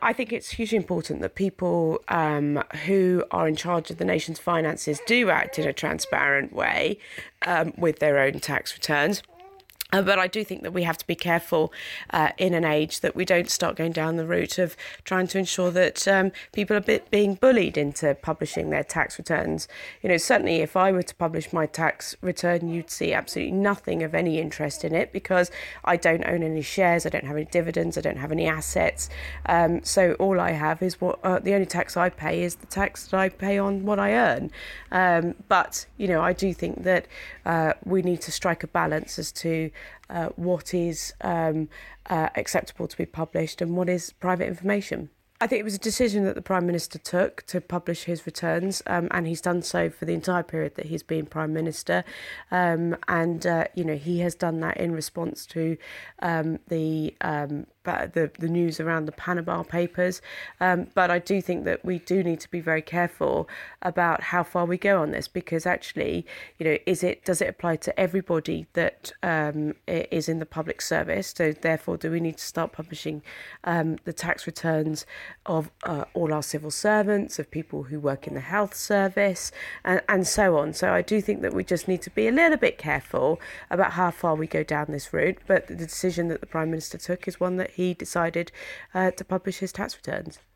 I think it's hugely important that people who are in charge of the nation's finances do act in a transparent way with their own tax returns. But I do think that we have to be careful in an age that we don't start going down the route of trying to ensure that people are being bullied into publishing their tax returns. Certainly if I were to publish my tax return, you'd see absolutely nothing of any interest in it because I don't own any shares, I don't have any dividends, I don't have any assets. So all I have is the only tax I pay is the tax that I pay on what I earn. But I do think that we need to strike a balance as to what is acceptable to be published and what is private information. I think it was a decision that the Prime Minister took to publish his returns, and he's done so for the entire period that he's been Prime Minister. He has done that in response to the news around the Panama Papers. But I do think that we do need to be very careful about how far we go on this, because actually, does it apply to everybody that is in the public service? So therefore, do we need to start publishing the tax returns of all our civil servants, of people who work in the health service, and so on? So I do think that we just need to be a little bit careful about how far we go down this route. But the decision that the Prime Minister took is one that he decided to publish his tax returns.